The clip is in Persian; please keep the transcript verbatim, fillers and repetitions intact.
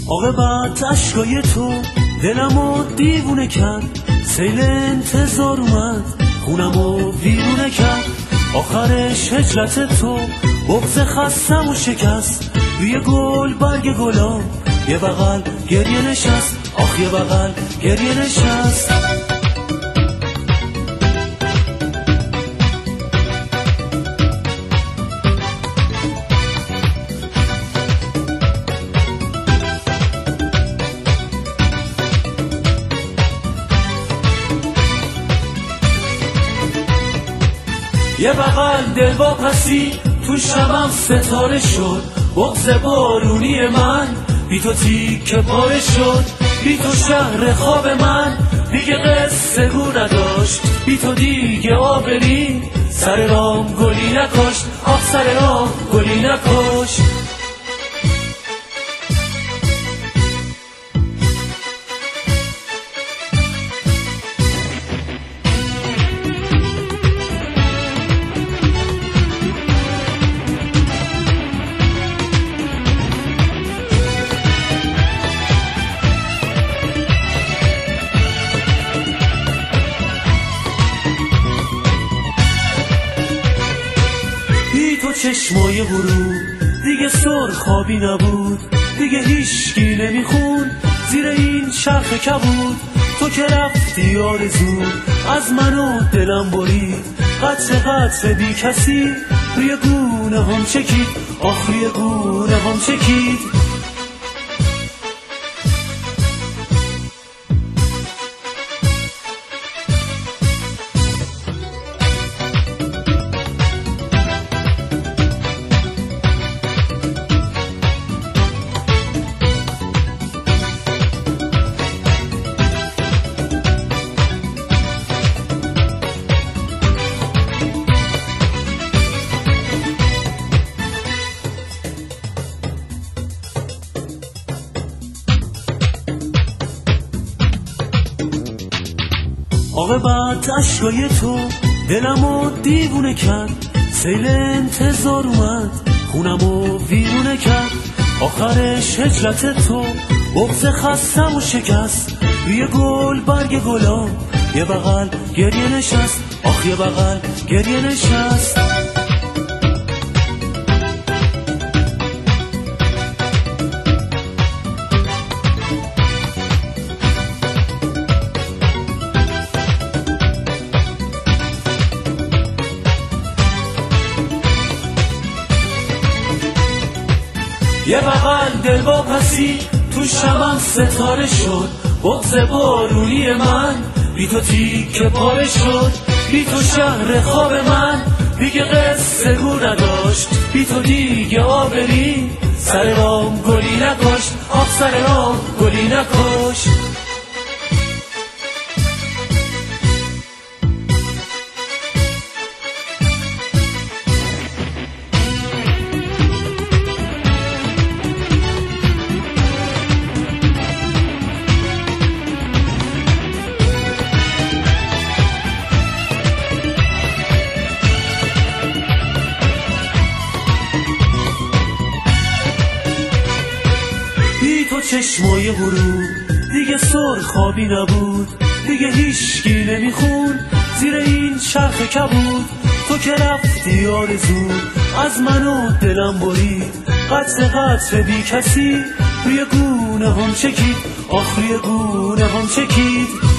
عاقبت اشکای تو دلمو دیوونه کرد، سیل انتظار اومد خونمو ویرونه کرد. آخرش هجرت تو بغض خستم و شکست، روی گل برگ گلاب یه بغل گریه نشست، آخ یه بغل گریه نشست. یه بغل دل با پسی تو شبم ستاره شد، بغض بارونی من بی تو تیکه پاره شد. بی تو شهر خواب من دیگه قصه گو نداشت، بی تو دیگه آبری سر رام گلی نکاشت، آخ سر رام گلی نکاشت. تو چشمای غروب دیگه سرخابی نبود، دیگه هیچکی نمیخون زیر این چرخ کبود. تو که رفتی آرزو از من و دلم برید، قطر قطر بی کسی روی گونه هم چکید، آخ روی گونه هم چکید. عاقبت اشکای تو دلمو دیوونه کرد، سیل انتظار اومد خونمو ویرونه کرد. آخرش هجرت تو بغض خستم و شکست، روی گل برگ گلاب یه بغل گریه نشست، آخ یه بغل گریه نشست. یه بغل دل با پسی تو شبم ستاره شد، بغض بارونی من بی تو تیکه پاره شد. بی تو شهر خواب من دیگه قصه گو نداشت، بی تو دیگه آبری سر رام گلی نکاشت، آخ سر رام گلی نکاشت. تو چشمای غروب دیگه سرخابی نبود، دیگه هیچکی نمیخون زیر این چرخ کبود. تو که رفتی آرزو از من و دلم برید، قطر قطر بی کسی روی گونه هم چکید، آخ روی گونه هم چکید.